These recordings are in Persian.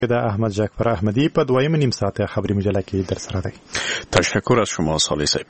د احمد جعفر احمدی په دویم نیم ساعته خبري مجله کې در سره دی. تشکر از شما صالح صاحب.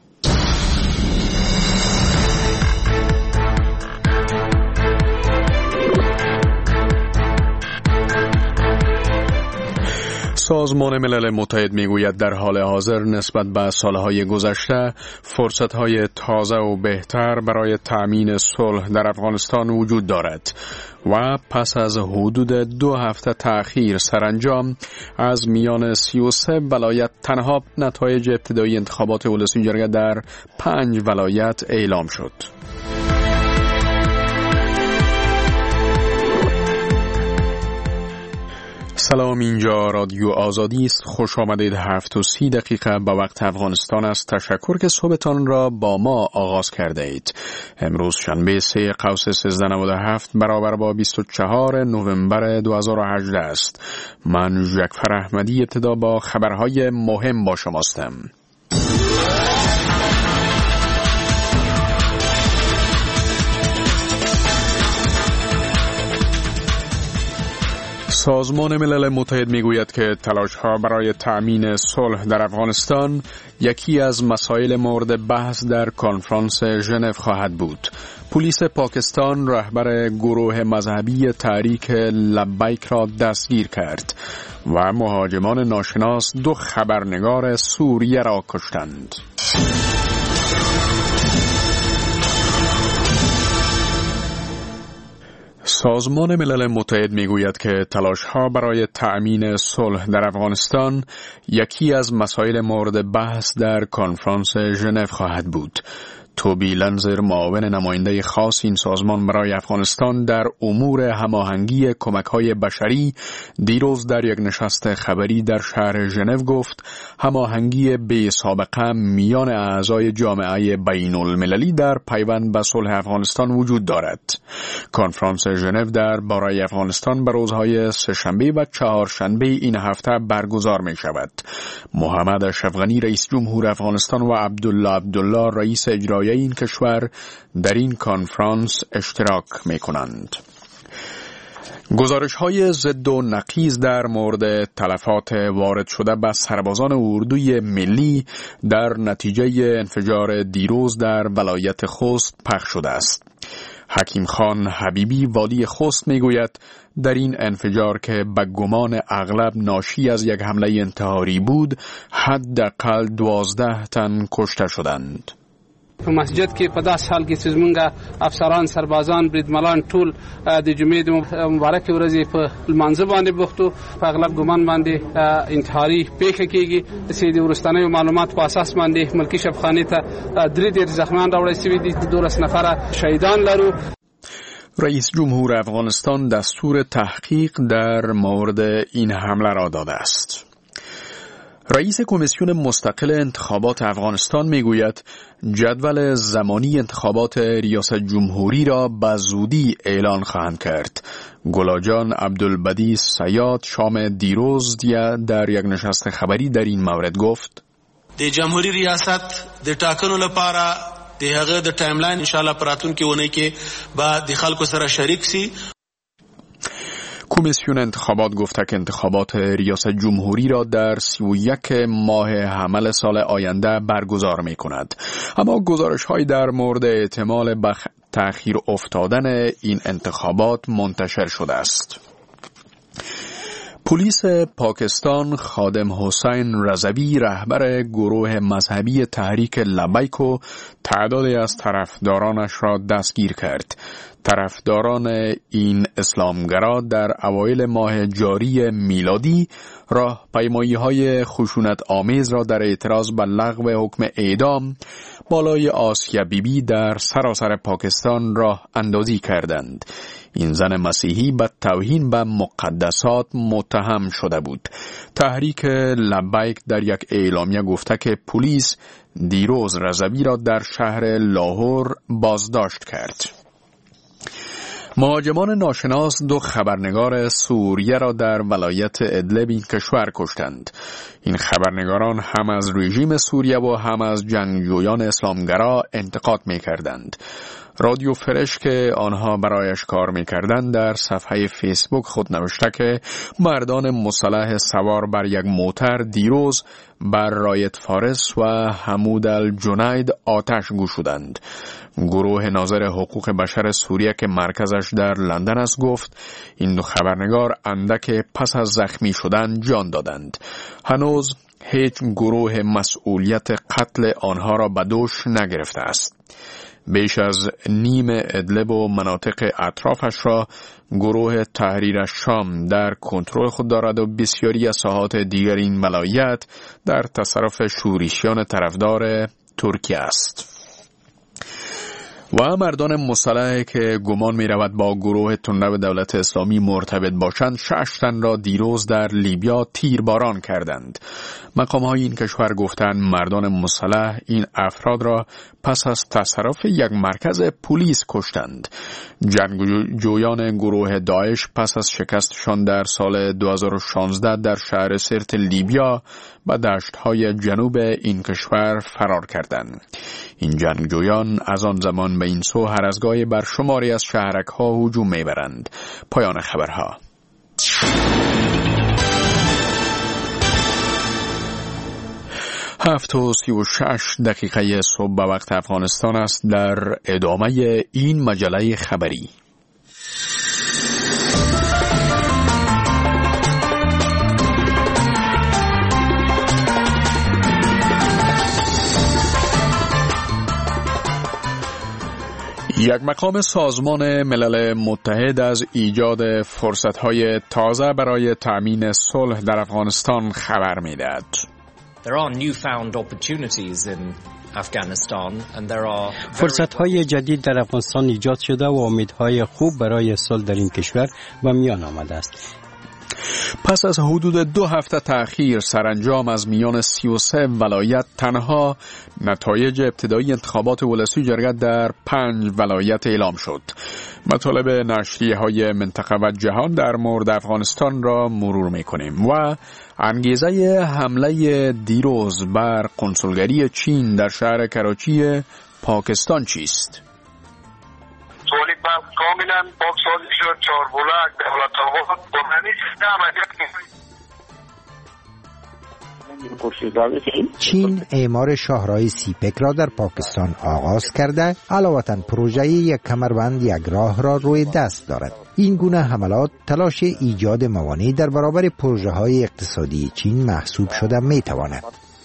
سازمان ملل متحد میگوید در حال حاضر نسبت به سالهای گذشته فرصتهای تازه و بهتر برای تأمین صلح در افغانستان وجود دارد و پس از حدود 2 هفته تأخیر سرانجام از میان 33 ولایت تنها نتایج ابتدایی انتخابات ولسی جرگه در 5 ولایت اعلام شد. سلام، اینجا رادیو آزادی است. خوش آمدید. 7:30 به وقت افغانستان است. تشکر که صبحتان را با ما آغاز کرده اید. امروز شنبه 3 قوس 1397 برابر با 24 نوامبر 2018 است. من جعفر احمدی ابتدا با خبرهای مهم با شماستم. سازمان ملل متحد میگوید که تلاش‌ها برای تأمین صلح در افغانستان یکی از مسائل مورد بحث در کنفرانس ژنو خواهد بود. پلیس پاکستان رهبر گروه مذهبی تحریک لبیک را دستگیر کرد و مهاجمان ناشناس 2 خبرنگار سوریه را کشتند. سازمان ملل متحد میگوید که تلاش‌ها برای تأمین صلح در افغانستان یکی از مسائل مورد بحث در کنفرانس ژنو خواهد بود. توبی لنزر، معاون نماینده خاص این سازمان برای افغانستان در امور هماهنگی کمک‌های بشری، دیروز در یک نشست خبری در شهر ژنو گفت هماهنگی بی سابقه میان اعضای جامعه بین‌المللی در پیوند به صلح افغانستان وجود دارد. کنفرانس ژنو در باره افغانستان به روزهای سه‌شنبه و چهارشنبه این هفته برگزار می شود. محمد اشرف غنی رئیس جمهور افغانستان و عبدالله رئیس اجرایی این کشور در این کنفرانس اشتراک می کنند. گزارش‌های ضد و نقیض در مورد تلفات وارد شده به سربازان اردوی ملی در نتیجه انفجار دیروز در ولایت خوست پخش شده است. حکیم خان حبیبی والی خوست میگوید در این انفجار که به گمان اغلب ناشی از یک حمله انتحاری بود، حداقل 12 تن کشته شدند. په مسجد کې په 10 سال کې زمونږ افسران، سربازان، بریدمنان ټول د جمعې د مبارک ورځې په لمانځه باندې بوختو. په اغلب ګمان باندې انتحاري پیښه کېږي. د سید ورستانه معلومات په اساس باندې ملکی شبخانه ته 3 زخمیان راوړل شوي دي. 12 نفر شهیدان لرو. رئیس جمهور افغانستان دستور تحقیق در مورد این حمله را داده است. رئیس کمیسیون مستقل انتخابات افغانستان میگوید جدول زمانی انتخابات ریاست جمهوری را به زودی اعلان خواهند کرد. گلاجان عبدالبدی سیاد شام دیروز در یک نشست خبری در این مورد گفت د جمهوری ریاست د ټاکنو لپاره د هغه د ټایملاین ان شاء الله پراتون کې ونه کې با د خلکو سره شریک سي. کمیسیون انتخابات گفته که انتخابات ریاست جمهوری را در 31 ماه حمل سال آینده برگزار می کند. اما گزارش‌هایی در مورد احتمال به تأخیر افتادن این انتخابات منتشر شده است. پلیس پاکستان خادم حسین رضوی رهبر گروه مذهبی تحریک لبیک و تعدادی از طرفدارانش را دستگیر کرد. طرفداران این اسلامگرا در اوایل ماه جاری میلادی راهپیمایی‌های خشونت آمیز را در اعتراض به لغو حکم اعدام بالای آسیا بیبی در سراسر پاکستان راه اندازی کردند. این زن مسیحی به توهین به مقدسات متهم شده بود. تحریک لبیک در یک اعلامیه گفته که پلیس دیروز رضوی را در شهر لاهور بازداشت کرد. مهاجمان ناشناس 2 خبرنگار سوریه را در ولایت ادلب این کشور کشتند. این خبرنگاران هم از رژیم سوریه و هم از جنگجویان اسلامگرا انتقاد می کردند. رادیو فرش که آنها برایش کار می‌کردند در صفحه فیسبوک خود نوشته که مردان مسلح سوار بر یک موتر دیروز بر رایت فارس و حمود الجنید آتش گشودند. گروه ناظر حقوق بشر سوریه که مرکزش در لندن است گفت این دو خبرنگار اندک پس از زخمی شدن جان دادند. هنوز هیچ گروه مسئولیت قتل آنها را به دوش نگرفته است. بیش از نیم ادلب و مناطق اطرافش را گروه تحریر شام در کنترل خود دارد و بسیاری از ساحات دیگر این ولایت در تصرف شورشیان طرفدار ترکیه است. و مردان مسلح که گمان می رود با گروه تندرو دولت اسلامی مرتبط باشند 6 تن را دیروز در لیبیا تیرباران کردند. مقام های این کشور گفتند مردان مسلح این افراد را پس از تصرف یک مرکز پلیس کشتند. جنگجویان گروه داعش پس از شکستشان در سال 2016 در شهر سرت لیبیا و دشت‌های جنوب این کشور فرار کردند. این جنگجویان از آن زمان به این سو هر از گاهی بر شماری از شهرک‌ها هجوم می‌برند. پایان خبرها. 7:36 صبح به وقت افغانستان است. در ادامه این مجله خبری یک مقام سازمان ملل متحد از ایجاد فرصت‌های تازه برای تأمین صلح در افغانستان خبر می‌دهد. فرصت‌های جدید در افغانستان ایجاد شده و امیدهای خوب برای صلح در این کشور به میان آمده است. پس از حدود 2 هفته تأخیر سرانجام از میان 33 ولایت تنها نتایج ابتدایی انتخابات ولسی جرگه در 5 ولایت اعلام شد. مطالب نشریه‌های منطقه و جهان در مورد افغانستان را مرور می‌کنیم و انگیزه حمله دیروز بر قنصلگری چین در شهر کراچی پاکستان چیست؟ سوالی کاملا پاکسازی شد. چهاربلک، دولت‌آباد، دامنی چین اعمار شاهراه سیپک را در پاکستان آغاز کرده، علاوه پروژه یک کمربند یک راه را روی دست دارد. این گونه حملات تلاش ایجاد موانع در برابر پروژه های اقتصادی چین محسوب شده می تواند.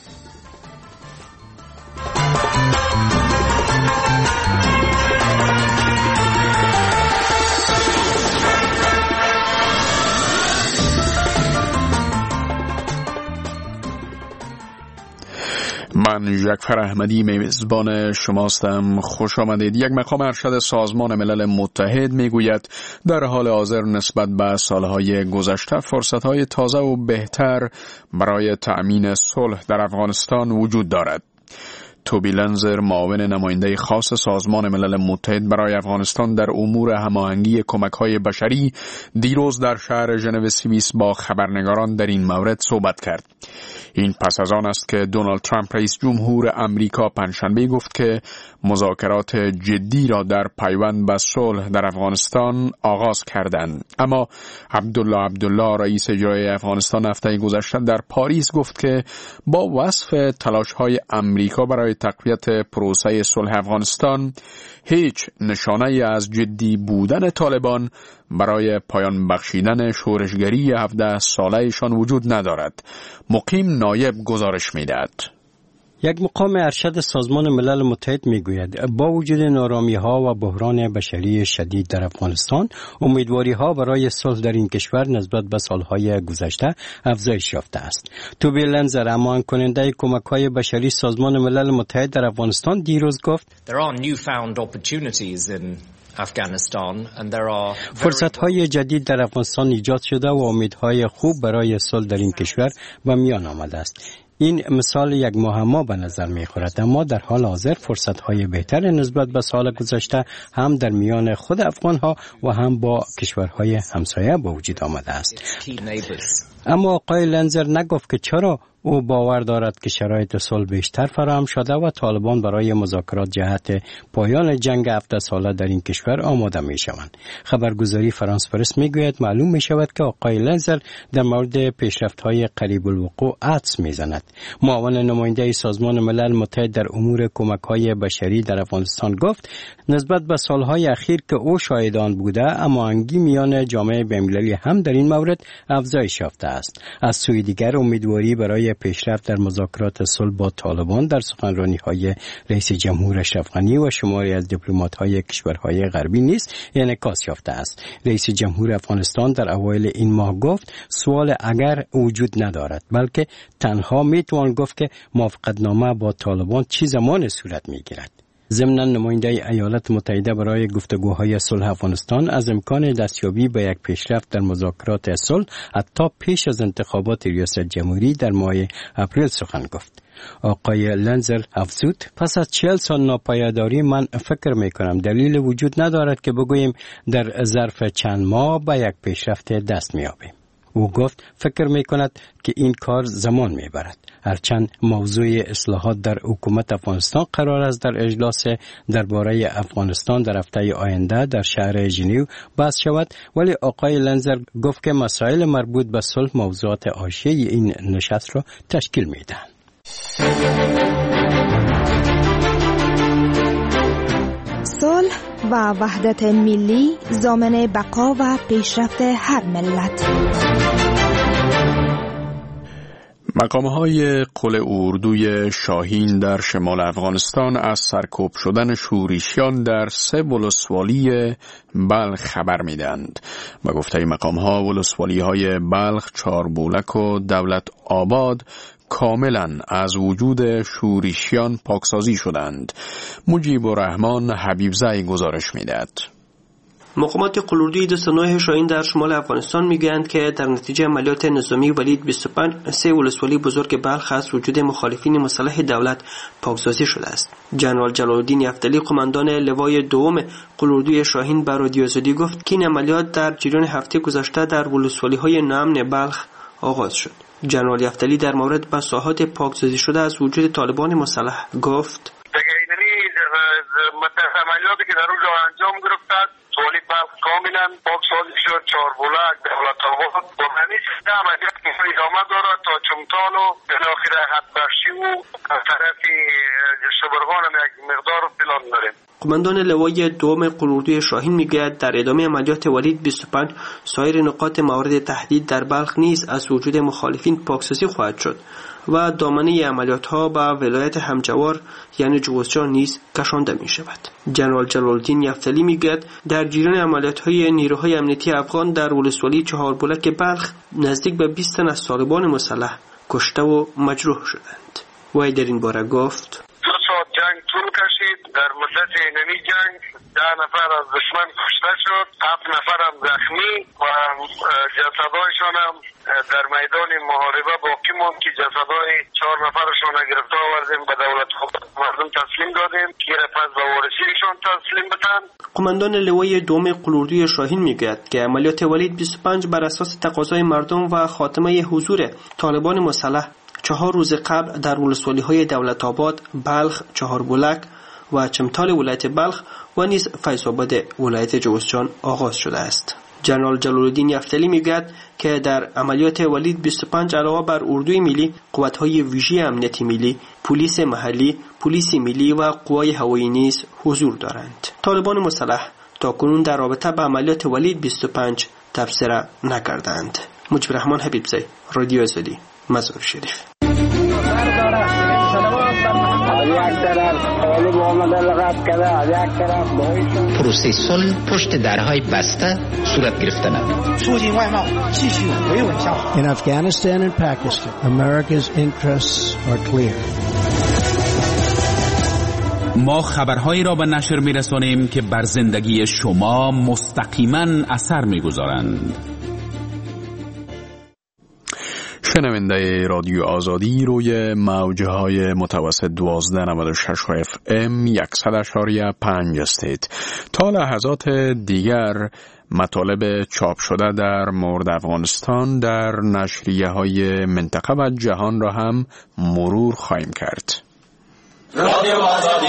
من جعفر احمدی میزبان شماستم. خوش آمدید. یک مقام ارشد سازمان ملل متحد میگوید در حال حاضر نسبت به سالهای گذشته فرصتهای تازه و بهتر برای تأمین صلح در افغانستان وجود دارد. توبی لنزر، معاون نماینده خاص سازمان ملل متحد برای افغانستان در امور هماهنگی کمک‌های بشری، دیروز در شهر ژنو سوئیس با خبرنگاران در این مورد صحبت کرد. این پس از آن است که دونالد ترامپ رئیس جمهور امریکا پنجشنبه گفت که مذاکرات جدی را در پیوند به صلح در افغانستان آغاز کردند. اما عبدالله رئیس اجرایی افغانستان هفته گذشته در پاریس گفت که با وصف تلاش‌های امریکا برای تقویت پروسه صلح افغانستان هیچ نشانه از جدی بودن طالبان برای پایان بخشیدن شورشگری 17 ساله‌شان وجود ندارد. مقیم نایب گزارش می‌دهد. یک مقام ارشد سازمان ملل متحد میگوید با وجود نارامی‌ها و بحران بشری شدید در افغانستان، امیدواری‌ها برای صلح در این کشور نسبت به سالهای گذشته افزایش یافته است. توبی لنزر، امان کننده کمک‌های بشری سازمان ملل متحد در افغانستان، دیروز گفت فرصت‌های جدید در افغانستان ایجاد شده و امیدهای خوب برای صلح در این کشور به میان آمده است. این مثال یک معما به نظر می‌خورد، اما در حال حاضر فرصت‌های بهتر نسبت به سال گذشته هم در میان خود افغان‌ها و هم با کشورهای همسایه به وجود آمده است. اما آقای لنزر نگفت که چرا او باور دارد که شرایط صلح بیشتر فراهم شده و طالبان برای مذاکرات جهت پایان جنگ 7 ساله در این کشور آماده می شوند. خبرگزاری فرانس پرس می گوید معلوم می شود که آقای لنزر در مورد پیشرفت‌های قریب الوقوع حدس می زند. معاون نماینده سازمان ملل متحد در امور کمک‌های بشری در افغانستان گفت نسبت به سالهای اخیر که او شاهدان بوده هماهنگی میان جامعه بین‌المللی هم در این مورد افزایش یافته است. از سوی دیگر امیدواری برای پیشرفت در مذاکرات صلح با طالبان در سخنرانی‌های رئیس جمهور اشرف غنی و شماری از دیپلمات‌های کشورهای غربی نیز انعکاس یافته است. رئیس جمهور افغانستان در اوایل این ماه گفت سوال اگر وجود ندارد، بلکه تنها میتوان گفت که موافقتنامه با طالبان چه زمان صورت میگیرد. ضمن نماینده ایالات متحده برای گفتگوهای صلح افغانستان از امکان دستیابی به یک پیشرفت در مذاکرات صلح حتی پیش از انتخابات ریاست جمهوری در ماه اپریل سخن گفت. آقای لنزر افزود پس از 40 سال ناپایداری من فکر میکنم دلیل وجود ندارد که بگوییم در ظرف چند ماه به یک پیشرفت دست میابیم. او گفت فکر میکند که این کار زمان میبرد. هرچند موضوع اصلاحات در حکومت افغانستان قرار است در اجلاس درباره افغانستان در هفته آینده در شهر ژنو بحث شود، ولی آقای لنزر گفت که مسائل مربوط به صلح موضوعات حاشیه این نشست را تشکیل میدهند. صلح و وحدت ملی ضامن بقا و پیشرفت هر ملت. مقام‌های قل اردوی شاهین در شمال افغانستان از سرکوب شدن شورشیان در 3 ولسوالی بلخ خبر میدهند. به گفته مقام‌ها ولسوالی‌های بلخ، چاربولک و دولت آباد کاملا از وجود شورشیان پاکسازی شدند. مجیب الرحمن حبیبزی گزارش میدهد. مقامات قلوردوی 29 شاهین در شمال افغانستان میگویند که در نتیجه عملیات نظامی ولید 25 3 ولسوالی بزرگ بلخ از وجود مخالفین مسلح دولت پاکسازی شده است. جنرال جلال الدین یفتلی قماندان لوای دوم قلوردوی شاهین به رادیو آزادی گفت که این عملیات در جریان هفته گذشته در ولسوالی‌های نامن بلخ آغاز شد. جنرال یفتلی در مورد به ساحات پاکسازی شده از وجود طالبان مسلح گفت عملیاتی که در اونجا انجام گرفته سوالی بلخ کاملا پاکسازی شد. چاربولک، دولت آباد با همین سیده عملیات که ادامه دارد تا چمتال و بالاخره حدبخشی و طرف شبرغان هم یک مقدار پلان داریم. قماندان لوای دوم قلوردوی شاهین میگوید در ادامه عملیات ولید 25 سایر نقاط مورد تهدید در بلخ نیز از وجود مخالفین پاکسازی خواهد شد و دامنه عملیات ها به ولایت همجوار یعنی جوزجان نیز کشانده می شود. جنرال جلال الدین یفتلی میگوید در جریان عملیات های نیروهای امنیتی افغان در ولسوالی چهاربولک بلخ نزدیک به 20 تن از طالبان مسلح کشته و مجروح شدند. وی در این باره گفت 2 ساعت جنگ طول کشید. در مدت اینمی جنگ 10 نفر از دشمن کشته شد، 7 نفر هم زخمی و جسدهایشان هم در میدان محاربه باقی موند که جسدهای 4 نفرشان گرفته آوردیم به دولت مردم تسلیم دادیم که پس به وارثینشان تسلیم بدن. قماندان لوای دوم قلوردوی شاهین میگوید که عملیات ولید 25 بر اساس تقاضای مردم و خاتمه حضور طالبان مسلح 4 روز قبل در ولسوالی‌های دولت آباد، بلخ، چهاربولک و چمتال ولایت بلخ و نیز فیض‌آباد ولایت جوزجان آغاز شده است. جنرال جلال الدین یفتلی میگوید که در عملیات ولید 25 علاوه بر اردوی ملی، قوت‌های ویژه امنیتی ملی، پلیس محلی، پلیس ملی و قوای هوایی نیز حضور دارند. طالبان مسلح تاکنون در رابطه با عملیات ولید 25 تبصره نکردند. مجیب الرحمن حبیبزی، رادیو آزادی، مزار شریف. پروسه صلح پشت درهای بسته صورت گرفتند. In Afghanistan and Pakistan, America's interests are clear. ما خبرهایی را به نشر می‌رسانیم که بر زندگی شما مستقیما اثر می‌گذارند. شنونده رادیو آزادی روی موجهای متوسط 1296 FM 100.5 هستید. تا لحظات دیگر مطالب چاپ شده در مورد افغانستان در نشریه های منطقه و جهان را هم مرور خواهیم کرد. رادیو آزادی.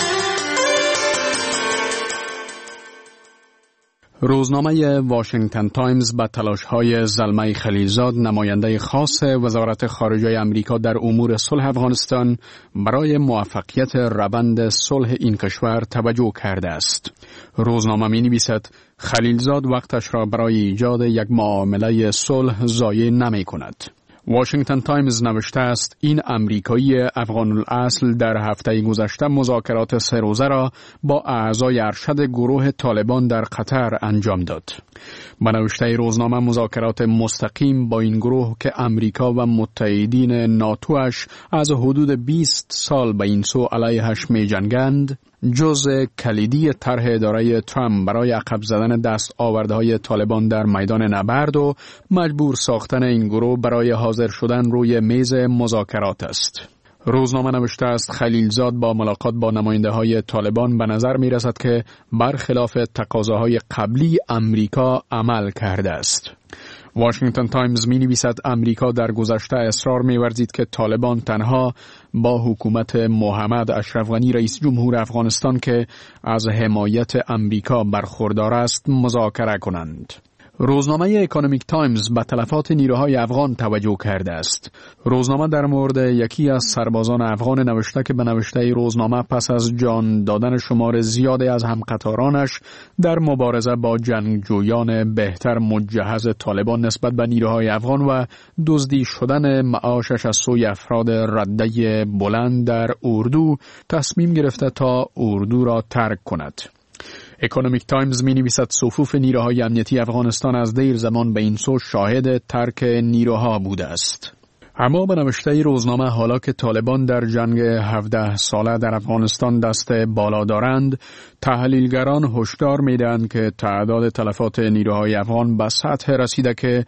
روزنامه واشنگتن تایمز با تلاش‌های زلمه خلیلزاد نماینده خاص وزارت خارجه آمریکا در امور صلح افغانستان برای موفقیت روند صلح این کشور توجه کرده است. روزنامه می‌نویسد خلیلزاد وقتش را برای ایجاد یک معامله صلح ضایع نمی‌کند. واشنگتن تایمز نوشته است این امریکایی افغان الاصل در هفته گذشته مذاکرات 3 روزه را با اعضای ارشد گروه طالبان در قطر انجام داد. به نوشته روزنامه مذاکرات مستقیم با این گروه که امریکا و متحدین ناتوش از حدود 20 سال به این سو علیهش می جنگند جزء کلیدی طرح اداره ترامپ برای عقب زدن دست آوردهای طالبان در میدان نبرد و مجبور ساختن این گروه برای حاضر شدن روی میز مذاکرات است. روزنامه نوشته است خلیلزاد با ملاقات با نماینده های طالبان به نظر می رسد که برخلاف تقاضاهای قبلی امریکا عمل کرده است. واشنگتن تایمز می نویسد امریکا در گذشته اصرار می ورزید که طالبان تنها با حکومت محمد اشرف غنی رئیس جمهور افغانستان که از حمایت امریکا برخوردار است مذاکره کنند. روزنامه اکونومیک تایمز به تلفات نیروهای افغان توجه کرده است. روزنامه در مورد یکی از سربازان افغان نوشته که به نوشته روزنامه پس از جان دادن شمار زیادی از همقطارانش در مبارزه با جنگجویان بهتر مجهز طالبان نسبت به نیروهای افغان و دزدی شدن معاشش از سوی افراد رده بلند در اردو تصمیم گرفته تا اردو را ترک کند. اکونومیک تایمز می نویسد صفوف نیروهای امنیتی افغانستان از دیر زمان به این سو شاهد ترک نیروها بوده است. اما به نوشته روزنامه حالا که طالبان در جنگ 17 ساله در افغانستان دست بالا دارند، تحلیلگران هشدار می‌دهند که تعداد تلفات نیروهای افغان به سطح رسیده که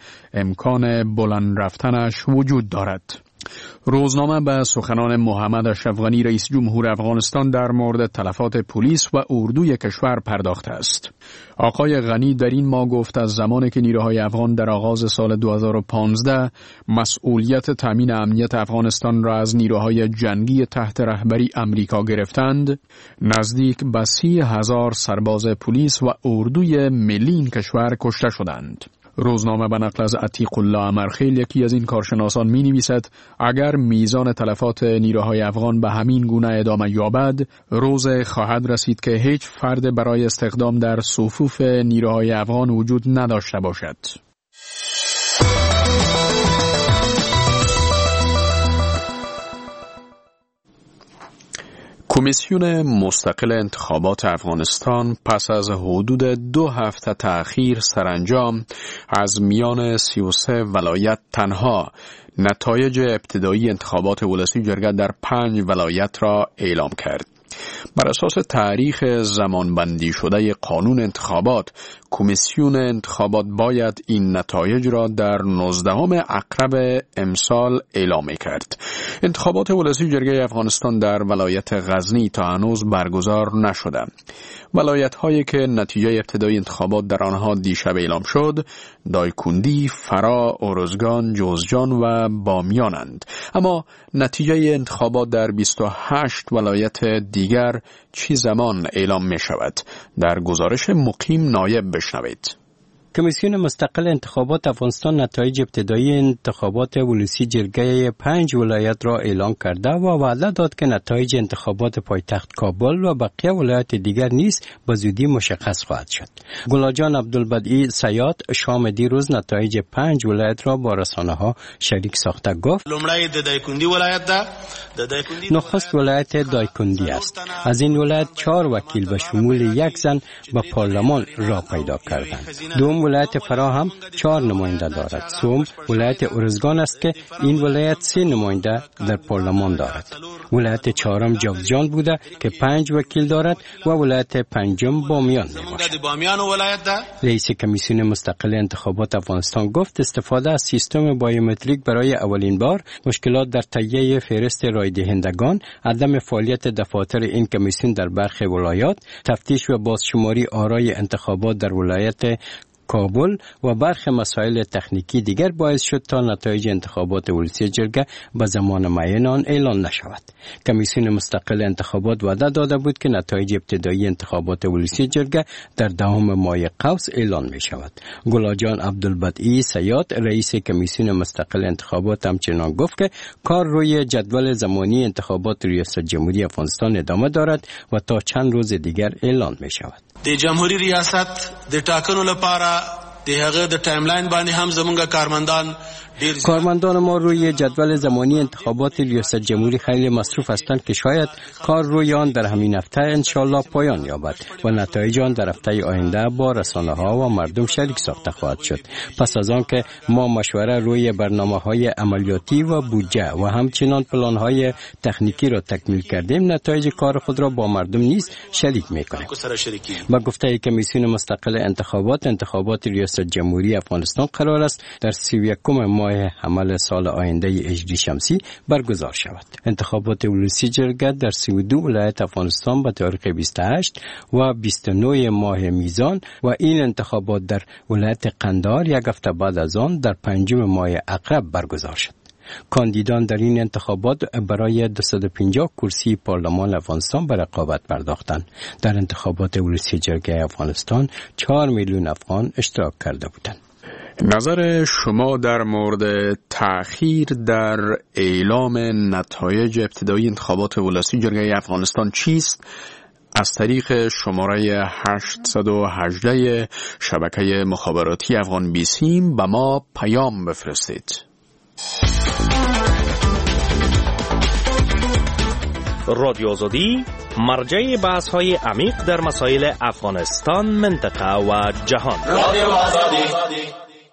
امکان بلند رفتنش وجود دارد. روزنامه به سخنان محمد اشرف غنی رئیس جمهور افغانستان در مورد تلفات پلیس و اردوی کشور پرداخته است. آقای غنی در این ماه گفت از زمانی که نیروهای افغان در آغاز سال 2015 مسئولیت تامین امنیت افغانستان را از نیروهای جنگی تحت رهبری امریکا گرفتند، نزدیک به 30,000 سرباز پلیس و اردوی ملی این کشور کشته شدند. روزنامه به نقل از عتیق الله امرخیل یکی از این کارشناسان می نویسد اگر میزان تلفات نیروهای افغان به همین گونه ادامه یابد روز خواهد رسید که هیچ فرد برای استخدام در صفوف نیروهای افغان وجود نداشته باشد. کمیسیون مستقل انتخابات افغانستان پس از حدود 2 هفته تأخیر سرانجام از میان 33 ولایت تنها نتایج ابتدایی انتخابات ولسی جرگه در 5 ولایت را اعلام کرد. بر اساس تاریخ زمانبندی شده قانون انتخابات، کمیسیون انتخابات باید این نتایج را در 19 اکرب امسال اعلام کرد. انتخابات ولسی جرگه افغانستان در ولایت غزنی تا هنوز برگزار نشده. ولایت هایی که نتیجه ابتدایی انتخابات در آنها دیشب اعلام شد، دایکندی، فرا، ارزگان، جوزجان و بامیانند. اما نتیجه انتخابات در 28 ولایت دیگر چه زمان اعلام می شود؟ در گزارش مقیم نایب بشنوید. کمیسیون مستقل انتخابات افغانستان نتایج ابتدایی انتخابات ولسی جرگه 5 ولایت را اعلام کرده و وعده داد که نتایج انتخابات پایتخت کابل و بقیه ولایت دیگر نیز به زودی مشخص خواهد شد. گلاجان عبدالبدیع سیاد شام دیروز نتایج 5 ولایت را با رسانه‌ها شریک ساخته گفت: نخست ولایت دایکندی است. از این ولایت 4 وکیل به شمول 1 زن به پارلمان را پیدا کردند. دوم دوم ولایت فرا هم 4 نماینده دارد. سوم ولایت ارزگان است که این ولایت 3 نماینده در پارلمان دارد. ولایت چهارم جوزجان بوده که 5 وکیل دارد و ولایت پنجم بامیان میباشد. رئیس کمیسیون مستقل انتخابات افغانستان گفت استفاده از سیستم بایومتریک برای اولین بار مشکلات در تهیه فهرست رای دهندگان، عدم فعالیت دفاتر این کمیسیون در برخی ولایات، تفتیش و بازشماری آرای انتخابات در ولایت کابل و برخی مسائل تکنیکی دیگر باعث شد تا نتایج انتخابات ولسی جرگه به زمان معین آن اعلان نشود. کمیسیون مستقل انتخابات وعده داده بود که نتایج ابتدایی انتخابات ولسی جرگه در 10 ماه قوس اعلان می شود. گلاجان عبدالبدیعی سیاد رئیس کمیسیون مستقل انتخابات همچنان گفت که کار روی جدول زمانی انتخابات ریاست جمهوری افغانستان ادامه دارد و تا چند روز دیگر اعلان می شود. د جمهوریت ریاست د ټاکنو لپاره د هغه د ټایملاین باندې هم زمونږ کارمندان ما روی جدول زمانی انتخابات ریاست جمهوری خیلی مصروف هستند که شاید کار روی آن در همین هفته انشالله پایان یابد و نتایج آن در هفته آینده با رسانه ها و مردم شریک ساخته خواهد شد. پس از آن که ما مشوره روی برنامه های عملیاتی و بودجه و همچنان پلان های تکنیکی را تکمیل کردیم، نتایج کار خود را با مردم نیز شریک میکنیم. با گفته کمیسیون مستقل انتخابات ریاست جمهوری افغانستان قرار است در 31 ماه حمل سال آینده هجری شمسی برگزار شود. انتخابات ولسی جرگه در 32 ولایت افغانستان به تاریخ 28 و 29 ماه میزان و این انتخابات در ولایت قندهار یک هفته بعد از آن در 5 ماه عقرب برگزار شد. کاندیدان در این انتخابات برای 250 کرسی پارلمان افغانستان به رقابت پرداختند. در انتخابات ولسی جرگه افغانستان 4 میلیون افغان اشتراک کرده بودند. نظر شما در مورد تأخیر در اعلام نتایج ابتدایی انتخابات ولسی جرگه افغانستان چیست؟ از طریق شماره 818 شبکه مخابراتی افغان بیسیم به ما پیام بفرستید. رادیو آزادی مرجع بحث‌های عمیق در مسائل افغانستان، منطقه و جهان. رادیو آزادی.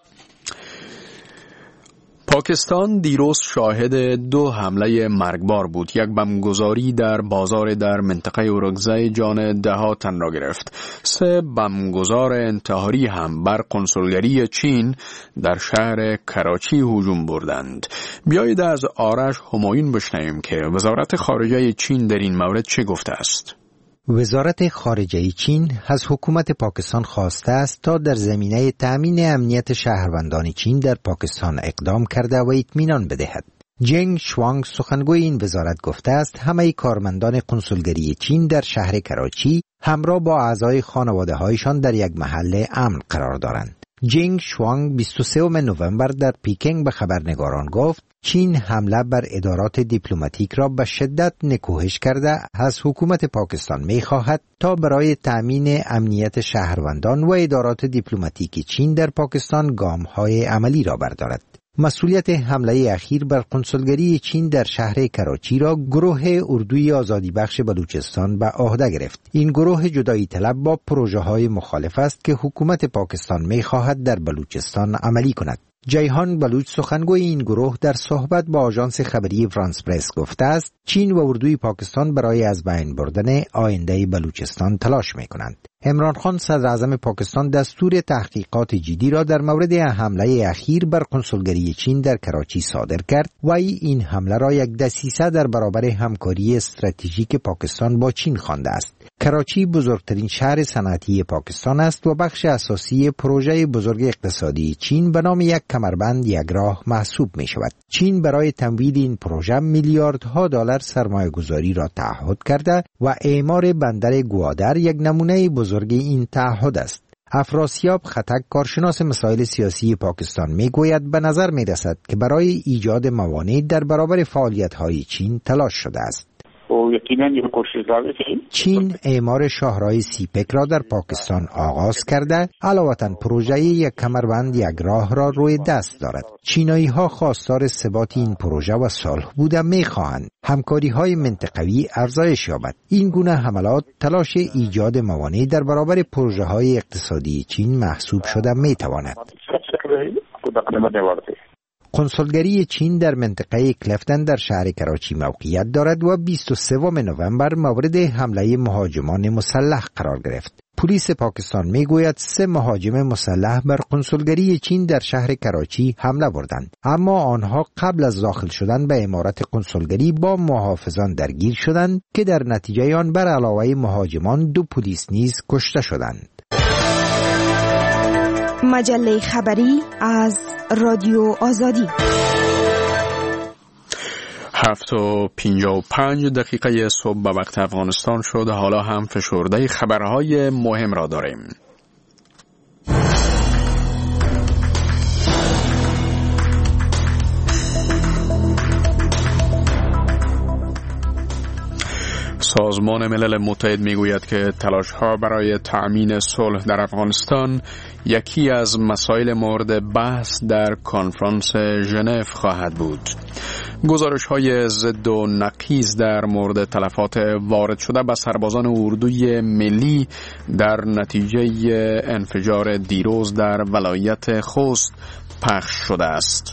پاکستان دیروز شاهد 2 حمله مرگبار بود. یک بمبگذاری در بازار در منطقه اورگزای جان 10 تن را گرفت. 3 بمبگذار انتحاری هم بر کنسولگری چین در شهر کراچی هجوم بردند. بیایید از آرش همایون بشنویم که وزارت خارجه چین در این مورد چه گفته است. وزارت خارجه چین از حکومت پاکستان خواسته است تا در زمینه تأمین امنیت شهروندان چین در پاکستان اقدام کرده و اطمینان بدهد. جنگ شوانگ سخنگوی این وزارت گفته است همه کارمندان کنسولگری چین در شهر کراچی همراه با اعضای خانواده هایشان در یک محل امن قرار دارند. جنگ شوانگ 23 نوامبر در پیکنگ به خبرنگاران گفت چین حمله بر ادارات دیپلماتیک را به شدت نکوهش کرده از حکومت پاکستان می خواهد تا برای تأمین امنیت شهروندان و ادارات دیپلماتیک چین در پاکستان گام‌های عملی را بردارد. مسئولیت حمله اخیر بر کنسولگری چین در شهر کراچی را گروه اردوی آزادی بخش بلوچستان به عهده گرفت. این گروه جدایی طلب با پروژه های مخالف است که حکومت پاکستان می خواهد در بلوچستان عملی کند. جیهان بلوچ سخنگوی این گروه در صحبت با آژانس خبری فرانس پرس گفته است چین و اردوی پاکستان برای از بین بردن آینده بلوچستان تلاش می کنند. عمران خان صدر اعظم پاکستان دستور تحقیقات جدی را در مورد حمله اخیر بر کنسولگری چین در کراچی صادر کرد و این حمله را یک دسیسه در برابر همکاری استراتژیک پاکستان با چین خوانده است. کراچی بزرگترین شهر صنعتی پاکستان است و بخش اساسی پروژه بزرگ اقتصادی چین به نام یک کمربند یک راه محسوب می شود. چین برای تمویل این پروژه میلیاردها دلار سرمایه گذاری را تعهد کرده و اعمار بندر گوادر یک نمونه بزرگ این تعهد است. افراسیاب خطک کارشناس مسائل سیاسی پاکستان می گوید به نظر می رسد که برای ایجاد موانع در برابر فعالیت های چین تلاش شده است. و یقینا یک کوشش داشته. چین اعمار شاهراه سیپک را در پاکستان آغاز کرده، علاوه پروژه یک کمربند یک راه را روی دست دارد. چینایی ها خواستار ثبات این پروژه و صلح بوده می‌خواهند همکاری های منطقوی افزایش یابد. این گونه حملات تلاش ایجاد موانع در برابر پروژه های اقتصادی چین محسوب شده می‌تواند. کنسولگری چین در منطقه کلفتن در شهر کراچی موقعیت دارد و 23 نوامبر مورد حمله مهاجمان مسلح قرار گرفت. پلیس پاکستان میگوید 3 مهاجم مسلح بر کنسولگری چین در شهر کراچی حمله بردند، اما آنها قبل از داخل شدن به عمارت کنسولگری با محافظان درگیر شدند که در نتیجه آن بر علاوه مهاجمان 2 پلیس نیز کشته شدند. مجله خبری از رادیو آزادی. 7:55 صبح به وقت افغانستان شد. حالا هم فشرده خبرهای مهم را داریم. سازمان ملل متحد میگوید که تلاش‌ها برای تأمین صلح در افغانستان یکی از مسائل مورد بحث در کنفرانس ژنو خواهد بود. گزارش‌های ضد و نقیض در مورد تلفات وارد شده به سربازان اردوی ملی در نتیجه انفجار دیروز در ولایت خوست پخش شده است.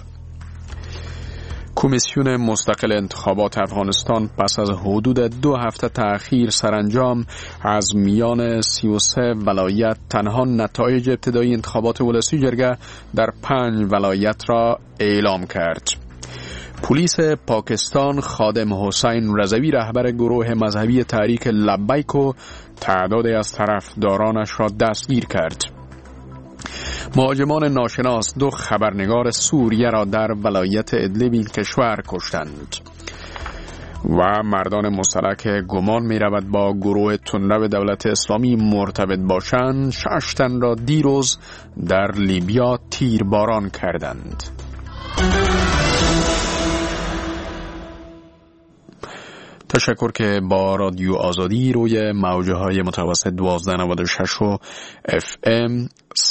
کمیسیون مستقل انتخابات افغانستان پس از حدود 2 هفته تأخیر سرانجام از میان 33 ولایت تنها نتایج ابتدایی انتخابات ولسی جرگه در 5 ولایت را اعلام کرد. پلیس پاکستان خادم حسین رضوی رهبر گروه مذهبی تحریک لبیک و تعدادی از طرفدارانش را دستگیر کرد. مهاجمان ناشناس 2 خبرنگار سوریه را در ولایت ادلب این کشور کشتند. و مردان مسلح که گمان می رود با گروه تندرو دولت اسلامی مرتبط باشند 6 تن را دیروز در لیبیا تیرباران کردند. تشکر که با رادیو آزادی روی موجه های متوسط 1296 و FM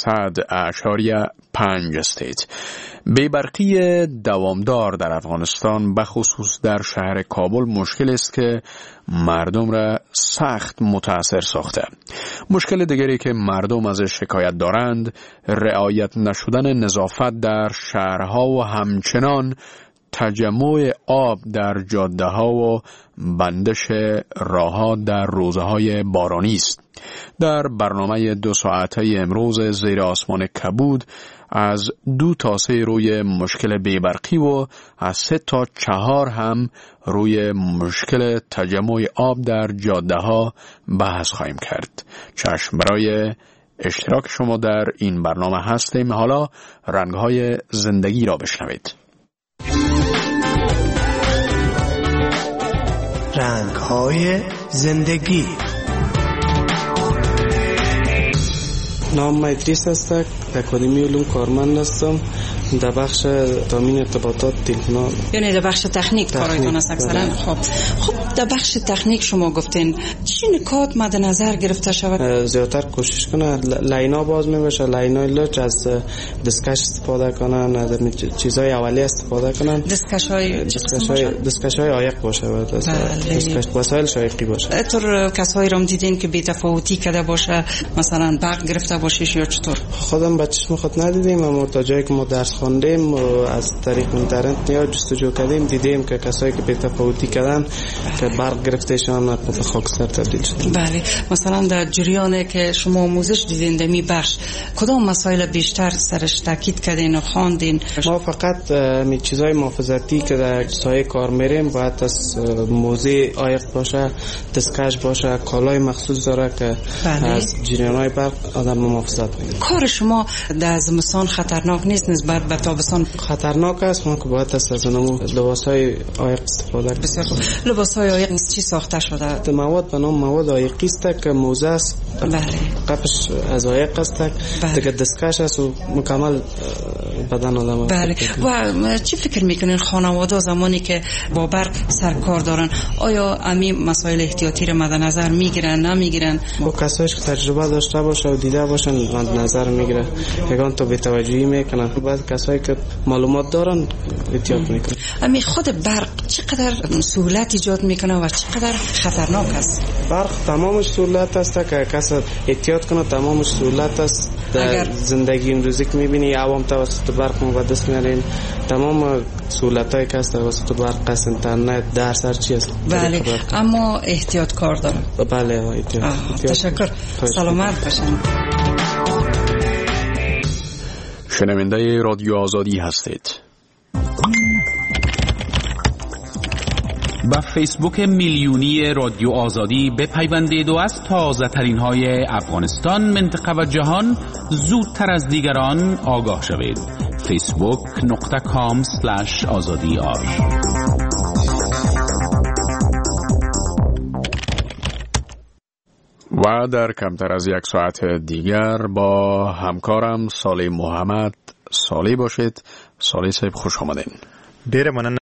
100.5 استیت. بی‌برقی دوامدار در افغانستان بخصوص در شهر کابل مشکل است که مردم را سخت متاثر ساخته. مشکل دیگری که مردم ازش شکایت دارند رعایت نشدن نظافت در شهرها و همچنان تجمع آب در جاده ها و بندش راهها در روزهای بارانی است. در برنامه 2 ساعته امروز زیر آسمان کبود از 2 تا 3 روی مشکل بیبرقی و از 3 تا 4 هم روی مشکل تجمع آب در جاده ها بحث خواهیم کرد. چشم برای اشتراک شما در این برنامه هستیم. حالا رنگهای زندگی را بشنوید. رنگ‌های زندگی. نام ادریس است، اکادمی علوم کارمند هستم در بخش تامین ارتباطات تلفن. یعنی در بخش تکنیک کارایتون است اکثرا. خب در بخش تکنیک شما گفتین چی نکات مد نظر گرفته شود؟ زیادتر کوشش کنه لاینا باز میشه، لاینا لچ از دستکش استفاده کنن، از چیزای اولیه استفاده کنن. دستکش‌های عایق باشه، دستکش وسایل شایقی باشه. طور کسایی رو دیدین که بی تفاوتی کرده باشه، مثلا برق گرفته باشه یا چطور؟ خودم بچه‌م خود ندیدیم، اما تا جایی که ما درس خواندیم از طریق اینترنت یا جستجو کردیم دیدیم که کسایی که بی تفاوتی کردن که برق گرفتهشان به خاکستر تبدیل شد. بله، مثلا در جریانی که شما آموزش دیدین در می بخش کدام مسائل بیشتر سرش تاکید کردین و خواندین؟ ما فقط می چیزای محافظتی که در سایه کار میریم باید از موزه عایق باشه، دستکش باشه، کالای مخصوص داره که از جریان‌های برق آدم محافظت میکنه. کار شما در زمستان خطرناک نیست نسبت به تابستان؟ خطرناک است، ما که باید از لباس‌های عایق استفاده کنیم. بسیار خوب. لباس‌های عایق از چی ساخته شده؟ مواد به نام مواد عایقی است که موزه است. بله. قفش از عایق است. دیگه دستکش است و مکمل بدن آدم. بله. و چی فکر میکنین خانواده زمانی که با برق سرکار دارن آیا امی مسائل احتیاطی رو مد نظر میگیرن نمیگیرن؟ با کسایش که تجربه داشته باشه و دیده باشن مد نظر میگیره، یگان تو به توجهی میکنن. بعد کسایی که معلومات دارن احتیاط میکنن. امی خود برق چقدر سهولت ایجاد میکنه و چقدر خطرناک است؟ برق تمامش سهولت است که کس احتیاط کنه، تمامش سهولت است. در زندگی امروزی که میبینی عوام توسط برق ما به دست میارین، تمام سهولتایی که هست توسط برق است، اینترنت، درس، هر چی است. بله، اما احتیاط کار داره. بله احتیاط. تشکر. سلامت باشین. شنونده رادیو آزادی هستید. با فیسبوک میلیونی رادیو آزادی بپیوندید و از تازه ترین های افغانستان، منطقه و جهان زودتر از دیگران آگاه شوید. facebook.com/azadi.ir. و در کمتر از یک ساعت دیگر با همکارم صالح محمد صالح باشید. صالح صاحب خوش آمدین. ډیره مننه